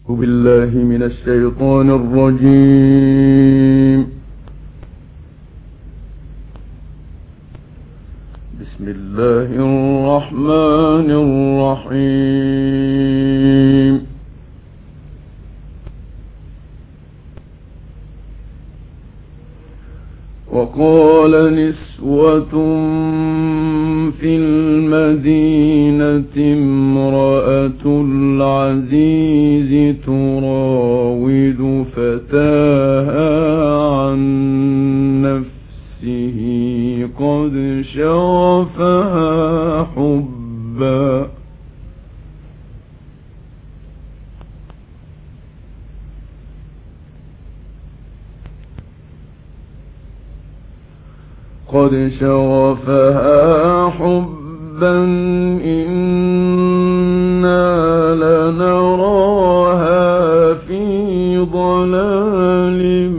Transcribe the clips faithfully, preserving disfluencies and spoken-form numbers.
بالله من الشيطان الرجيم. بسم الله الرحمن الرحيم. وقال نسوة في المدينة امرأة العزيز تراود فتاها عن نفسه قد شغفها حبا قد شغفها حبا إنا لنراها في ضلال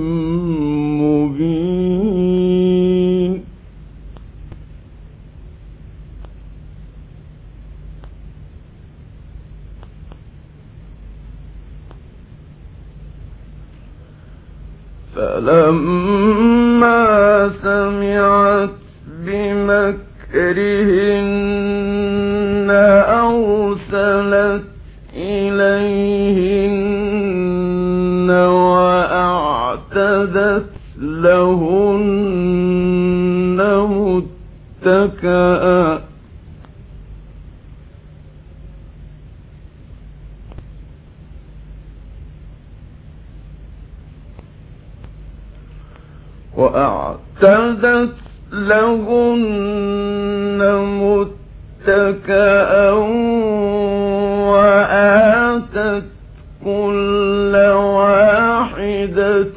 مبين. فلما سمعت بمكرهن أرسلت إليهن وأعتدت لهن متكئا وأعتدت لهن متكئا وآتت كل واحدة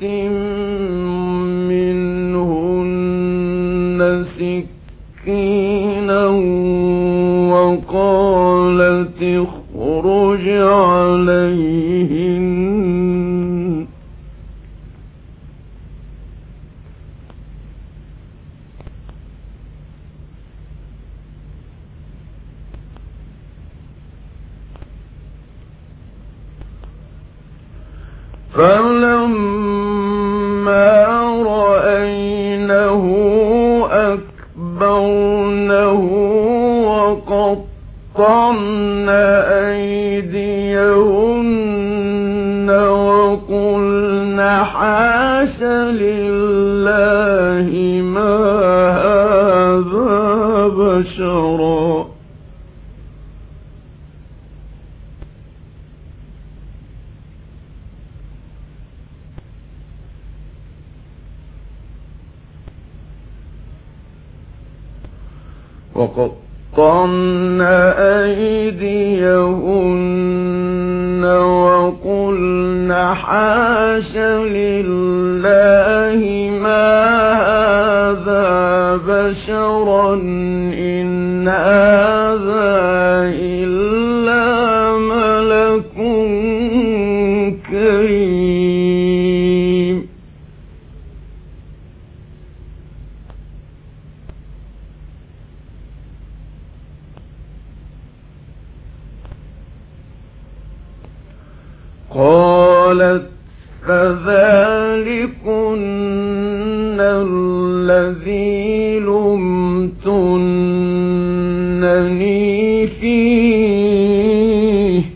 منهن سكينا وقالت اخرج عليهن فلما رأينه أكبرنه وقطعن أيديهن وقلن حاش لله ما هذا بشرا وقطعن أيديهن وقلن حاش لله ما هذا بشرا إن هذا إلا ملك كريم. قالت فذلكن الذي لمتنني فيه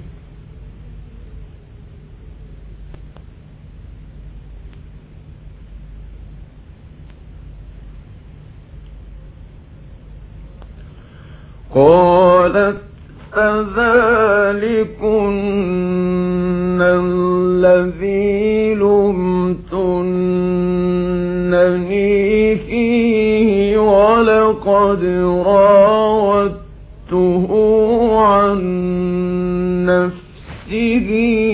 قالت فذلكن الذي لمتنني فيه ولقد راودته عن نفسه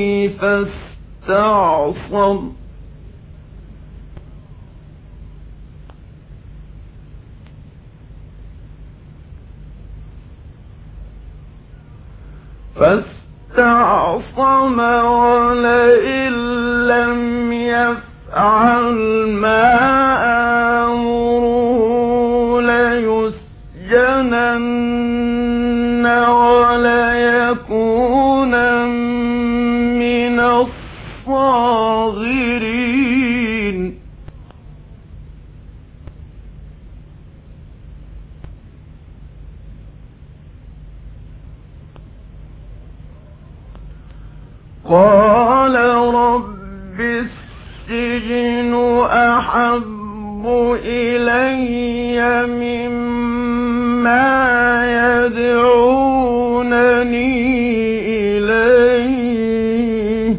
فاستعصم فاستعصم ولئن لم يفعل ما آمره ليسجنن وليكون من قال رب السجن أحب إلي مما يدعونني إليه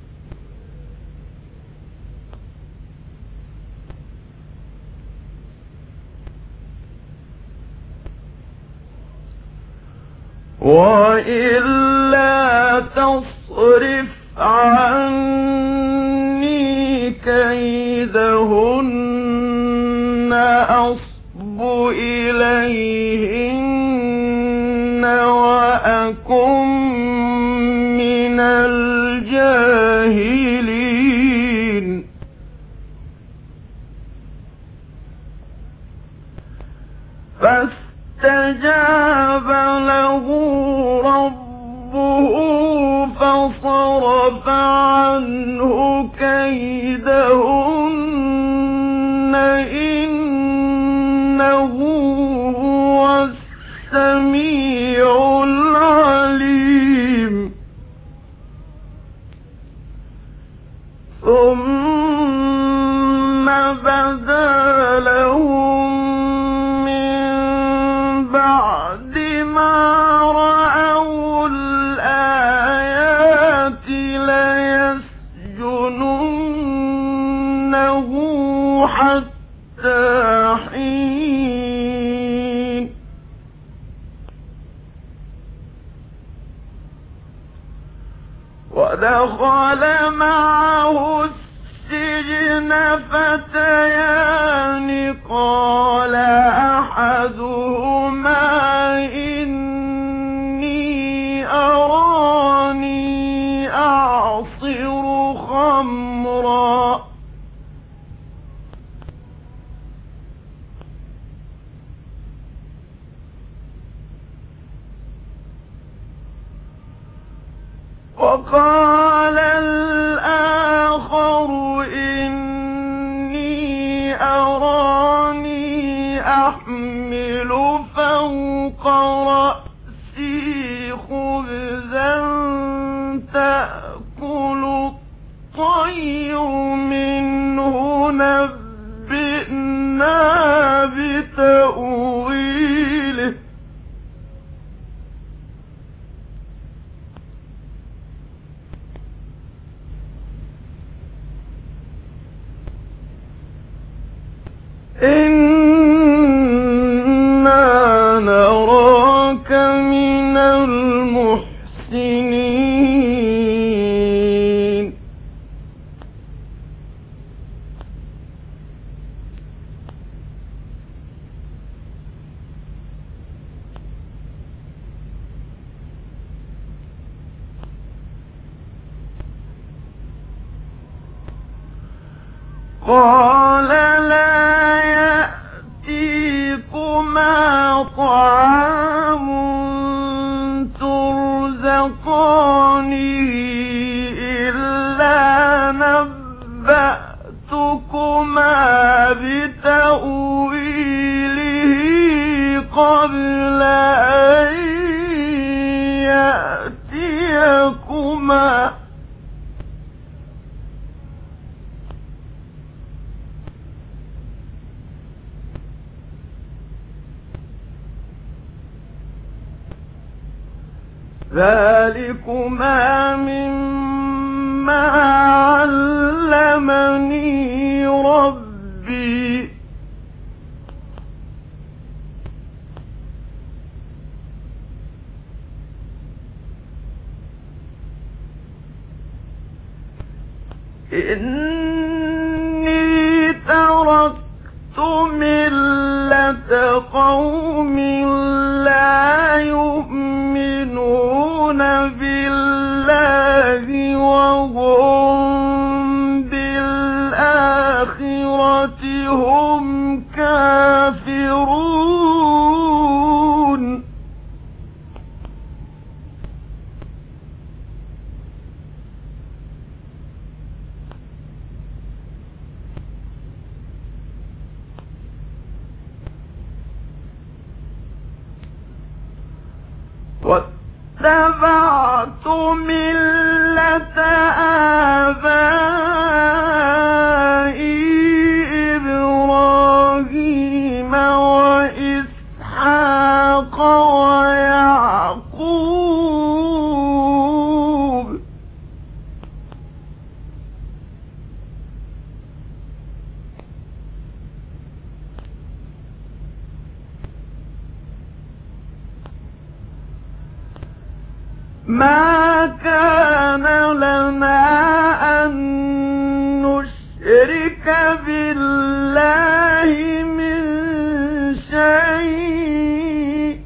وإلا تصرف عني كيدهن أصب إليهن وأكن من الجاهلين فاستجاب له ربه فصرف عنه كيدهن إنه هو السميع العليم ثم بدا لهم من بعد ما رأوا الآيات ليسجننه حتى حين ودخل معه السجن فتيان قال أحدهما إني أراني أعصر خمرا وقال الآخر إني أراني أحمل فوق رأسي خبزا تأكل الطير منه نبئنا بتأويله إنا نراك من المحسنين قال لا يأتيكما طعام ترزقانه إلا نبأتكما بتأويله قبل أن يأتيكما ذلكما مما علمني ربي إني تركت ملة قوم لا يؤمنون بالله وهم بالآخرة هم كافرون واتبعت ملة آبائي إبراهيم وإسحاق ويعقوب ما كان لنا أن نشرك بالله من شيء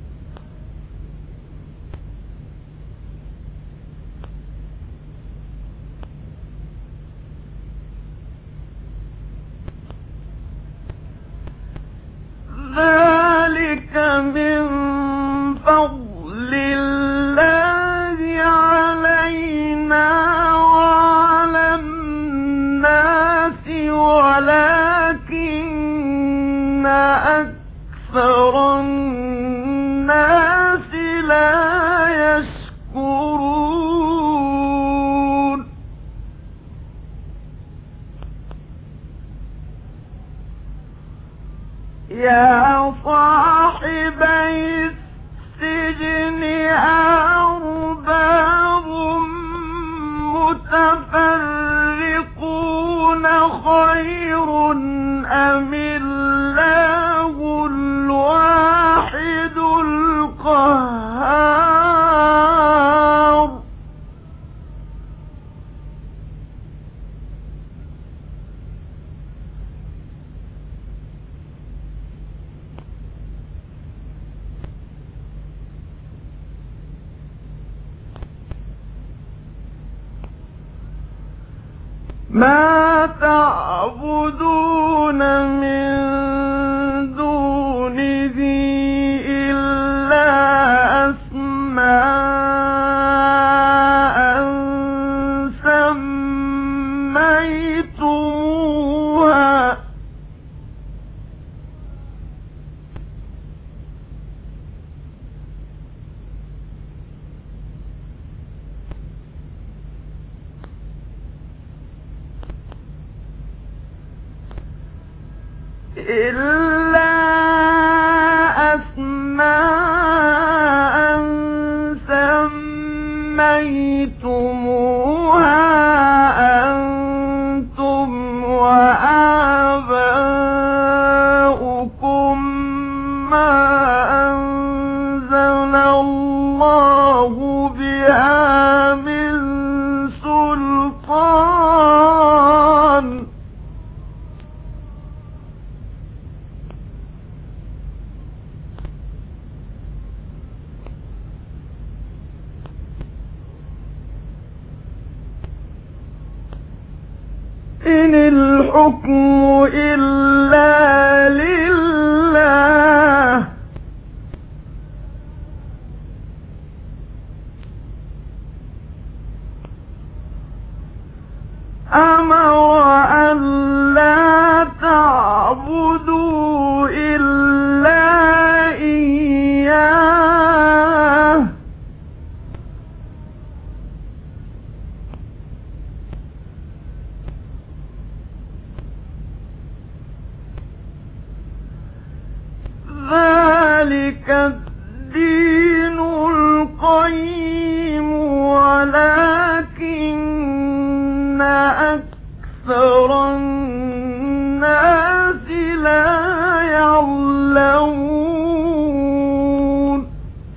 ذلك من فضل الله علينا وعلى الناس ولكن أكثر الناس لا يشكرون يا صاحبي السجن أرباب متفرقون خير أم الله الواحد القهار ما تعبدون من دونه إلا أسماء سميتموها إلا أسماء سميتموها أنتم وآباؤكم ما أنزل الله بها من سلطان إن الحكم إلا لله أمر أن لا تعبدوا إلا إياه ذلك الدين القيم ولكن أكثر الناس لا يعلمون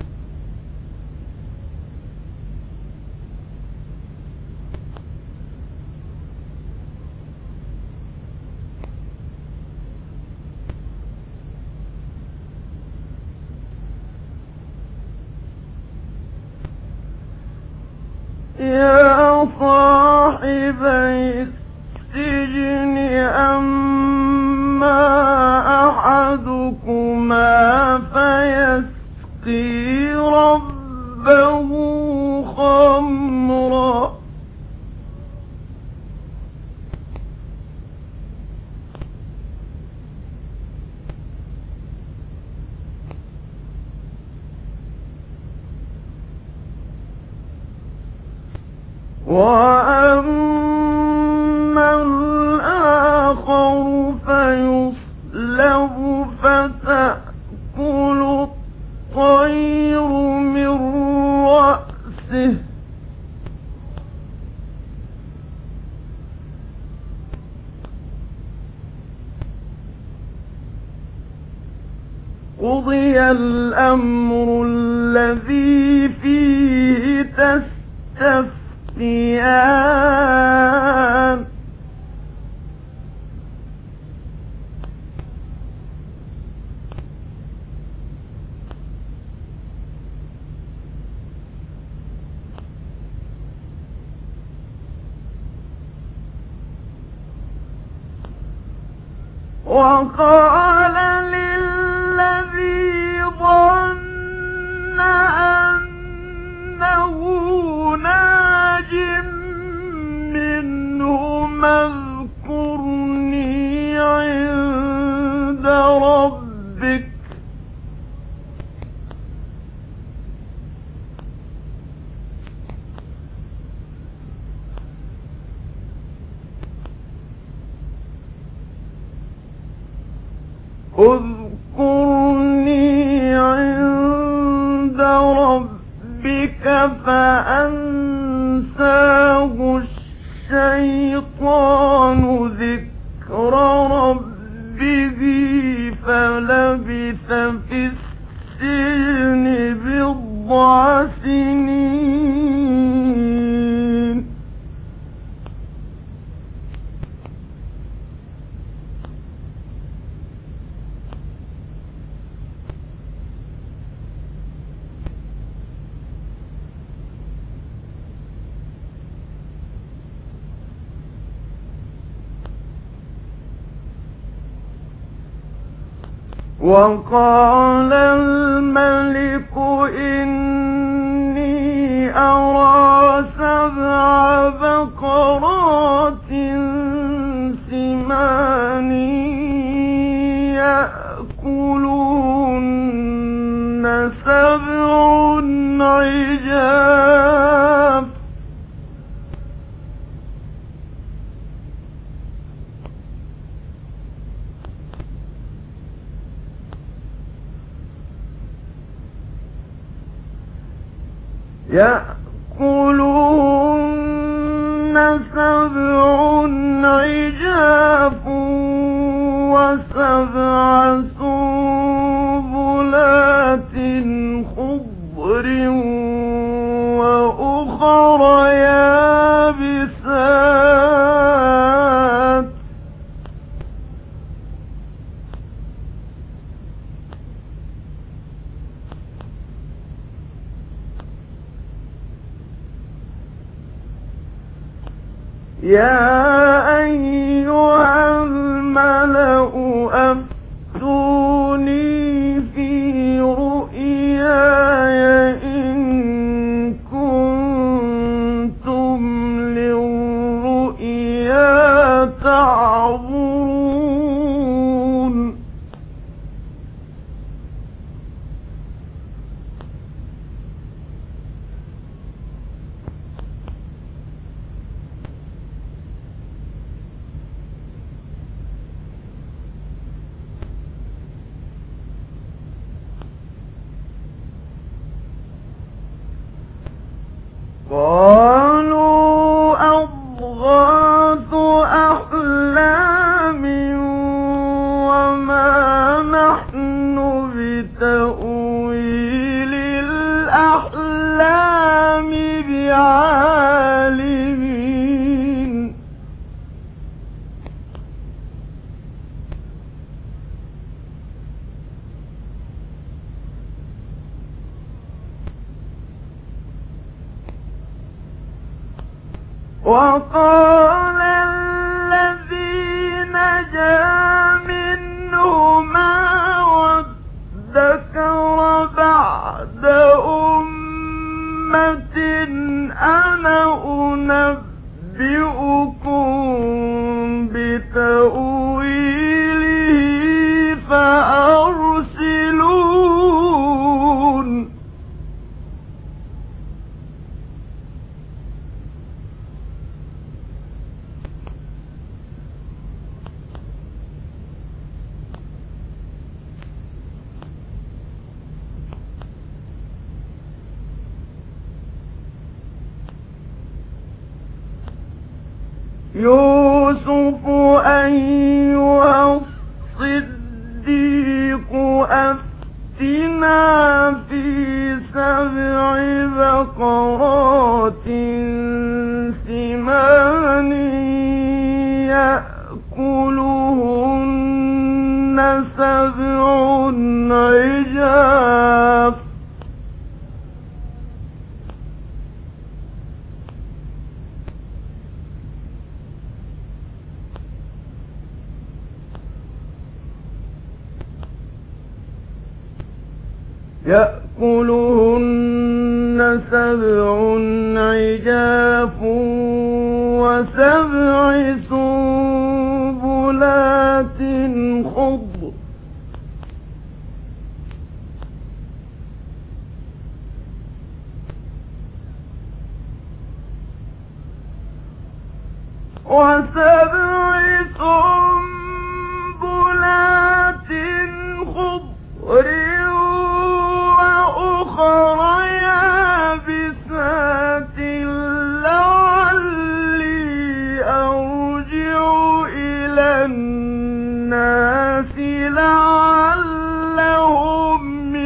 يا صاحبي السجن أما أحدكما فيسقي ربه خمرا وأما الآخر فيصلب فتأكل الطير من رأسه قضي الأمر الذي فيه تستفتيان وقال للذي ظن أنه ناج منهما اذكرني عند ربك اذكرني عند ربك فأنساه الشيطان ذكر ربه فلبث في السجن بضع سنين وقال الملك إني أرى سبع بقرات سمان يأكلون سبع عجاف يأكلون سبع عجاف وسبع سنبلات خضر وأخر يابسات يا أيها الملأ أفتوني في رؤياي إن كنتم للرؤيا تعبرون قالوا أضغاث أحلام وما نحن بتأويل الأحلام بعالمين وقال الذي نجا منهما وادكر بعد أمة أنا أنبئكم بتأويله فأرسلون يوسف أيها الصديق أفتنا في سبع بقرات سمان يأكلهن سبع عجاف يأكلهن سبع عجاف وسبع سنبلات خضر وسبع سنبلات خضر وأخر يابسات لعلي أرجع إلى الناس لعلهم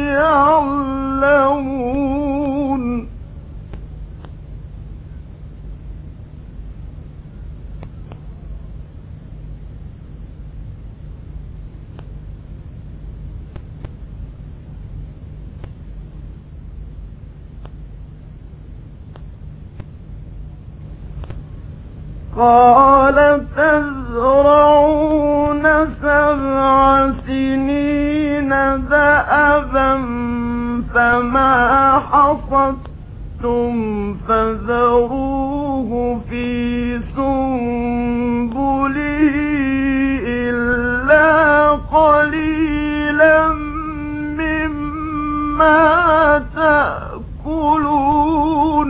يعلمون قال تزرعون سبع سنين دأبا فما حصدتم فذروه في سنبله إلا قليلا مما تأكلون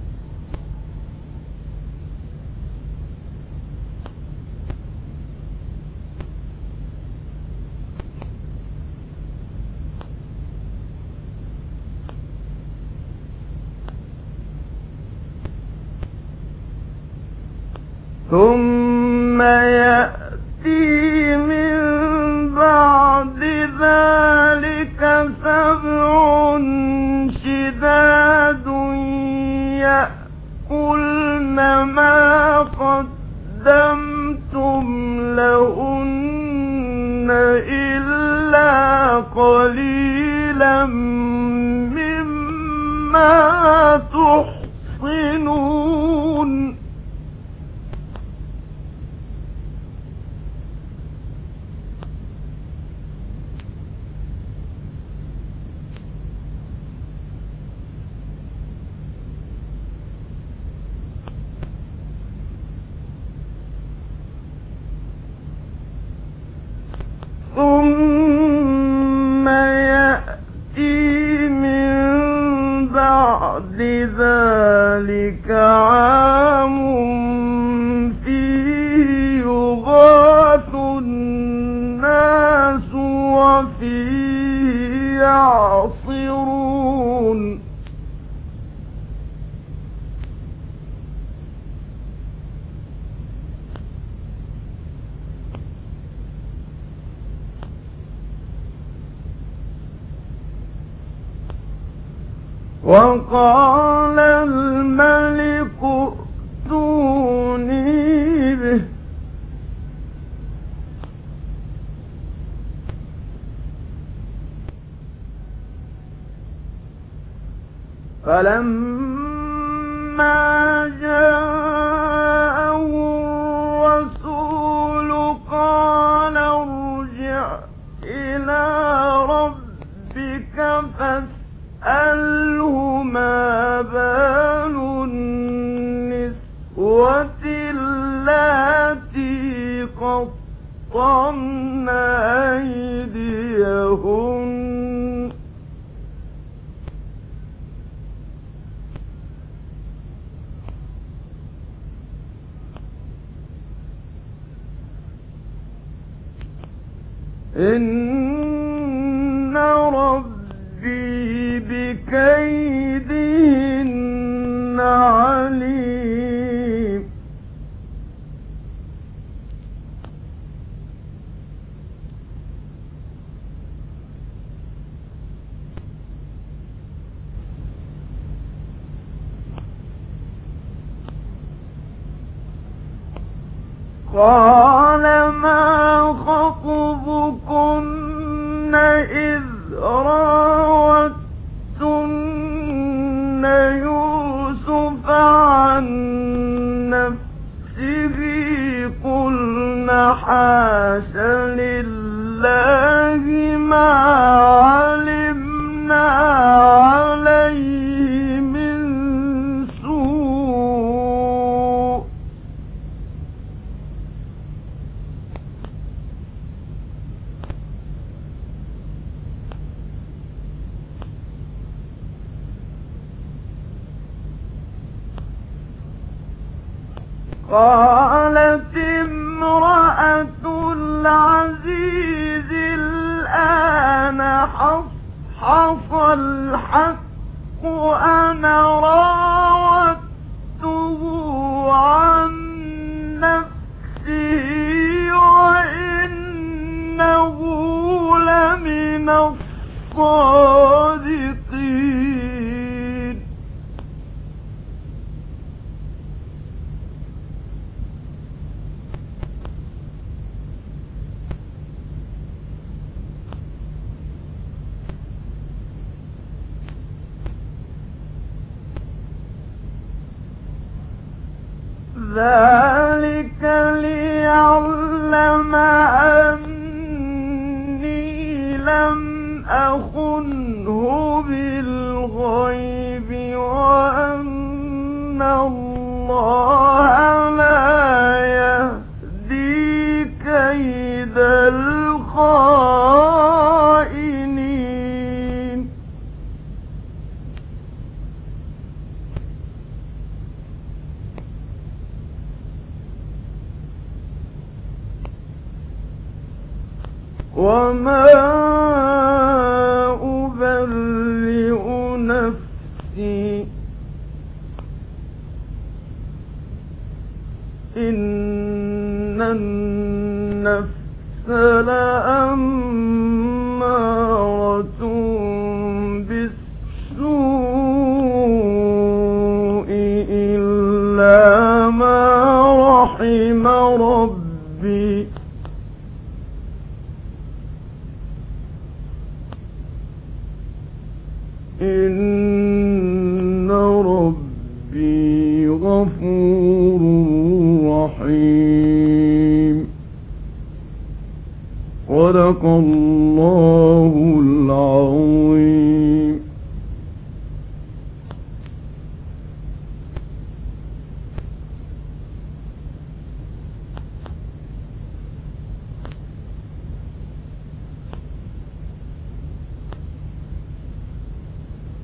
ثم يأتي من بعد ذلك سبع شداد يأكلن ما قدمتم لهن إلا قليلا مما تحصنون ثم يأتي من بعد ذلك عام فيه يغاث الناس وفيه يعصرون وقال الملك ائتوني به فلما جاءه الرسول قال ارجع إلى ربك فاسأله ما بال النسوة اللاتي قطعن أيديهن إن ربي بكيدهن عليم قال ما خطبكن إذ راوتن يوسف عن نفسه قلن حاش لله ما علمنا عليه من سوء قالت امرأة العزيز الآن حصحص الحق أنا راودته عن نفسه وإنه لمن الصادقين. ذلك ليعلم أني لم أخنه بالغيب وأن الله لا يهدي كيد الخائنين. وما أبرئ نفسي إن النفس لأمارة بالسوء إلا ما رحم ربي إن ربي غفور رحيم. صدق الله